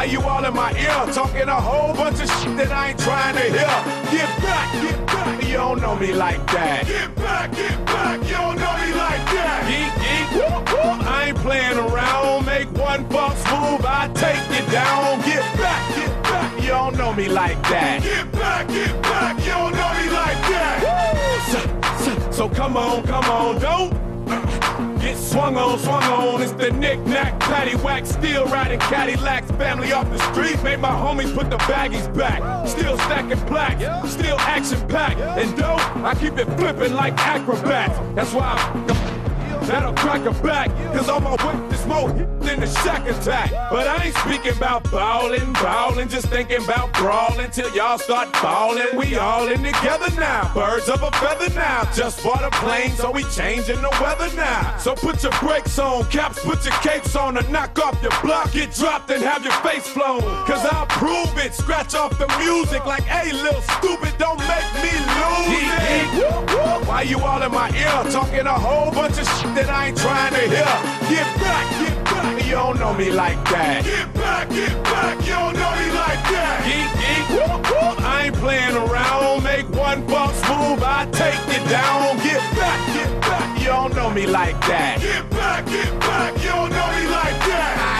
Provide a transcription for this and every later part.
you all in my ear talking a whole bunch of shit that I ain't trying to hear? Get back, you don't know me like that. Get back, you don't know me like that. Geek, whoop, whoop. I ain't playing around. Make one false move, I take you down. Get back, you don't know me like that. Get back, you don't know me like that. So come on, don't get swung on. It's the knick-knack, paddywhack, still riding Cadillacs. Family off the street, made my homies put the baggies back. Still stacking plaques, still action-packed. And dope, I keep it flipping like acrobats. That's why that'll crack a back, cause on my whip is more than the Shack Attack. But I ain't speaking about ballin', just thinking about brawling till y'all start ballin'. We all in together now, birds of a feather now. Just bought a plane, so we changing the weather now. So put your brakes on, caps, put your capes on, and knock off your block, get dropped and have your face flown. Cause I'll prove it, scratch off the music like, hey, little stupid, don't make me lose it. Why you all in my ear talking a whole bunch of shit that I ain't trying to hear? Get back, you don't know me like that. Get back, you don't know me like that. Geek, whoop, whoop. I ain't playing around. Make one false move, I take you down. Get back, you don't know me like that. Get back, you don't know me like that.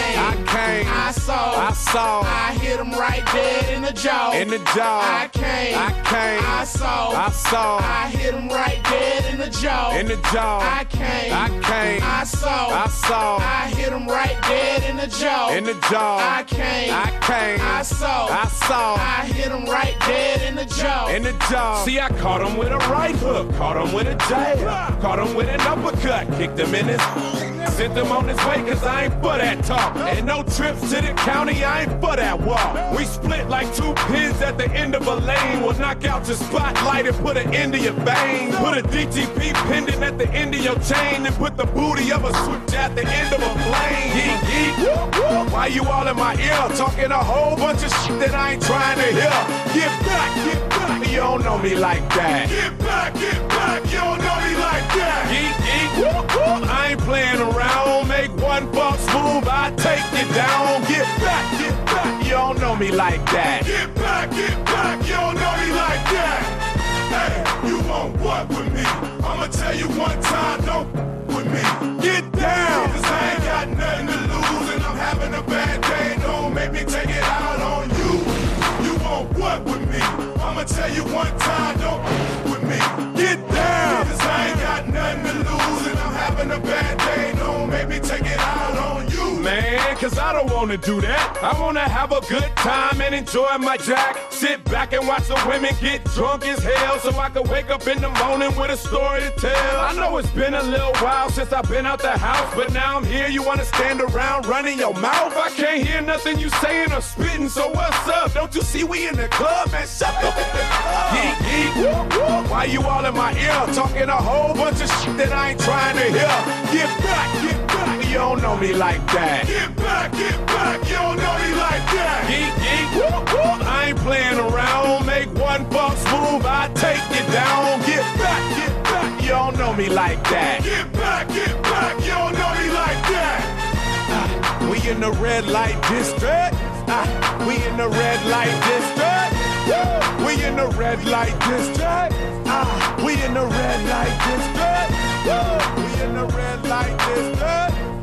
I saw, I hit him right dead in the jaw. I came, I saw, I hit him right dead in the jaw. I came, I saw, I hit him right dead in the jaw. I came, I saw, I hit him right dead in the jaw. See, I caught him with a right hook, caught him with a jab, caught him with an uppercut, kicked him in his, sent him on his way, cause I ain't for that talk. And no trips to the county, I ain't for that walk. We split like two pins at the end of a lane. We'll knock out your spotlight and put an end to your vein. Put a DTP pendant at the end of your chain and put the booty of a switch at the end of a plane. Geek, why you all in my ear talking a whole bunch of shit that I ain't trying to hear? Get back, you don't know me like that. Get back, you don't know me like that. Geek, I ain't playing around. Make one false move, I take you down. Get back, you don't know me like that. Get back, you don't know me like that. Hey, you want what with me? I'ma tell you one time, don't with me. Get down, cause I ain't got nothing to lose and I'm having a bad day. Don't make me take it out on you. You want what with me? I'ma tell you one time, don't with me. Get down, cause I ain't got nothing to lose and I'm having a bad day. Don't make me take it out on you. Man, cause I don't wanna do that. I wanna have a good time and enjoy my jack. Sit back and watch the women get drunk as hell so I can wake up in the morning with a story to tell. I know it's been a little while since I've been out the house, but now I'm here, you wanna stand around running your mouth? I can't hear nothing you saying or spitting, so what's up? Don't you see we in the club, man? Shut the geek, why you all in my ear talking a whole bunch of shit that I ain't trying to hear? Get back, you don't know me like that. Get back, you don't know me like that. Geek, I ain't playing around. Make one false move, I take you down. Get back, you don't know me like that. Get back, you don't know me like that. We in the red light district. We in the red light district. We in the red light district. We in the red light district. We in the red light district.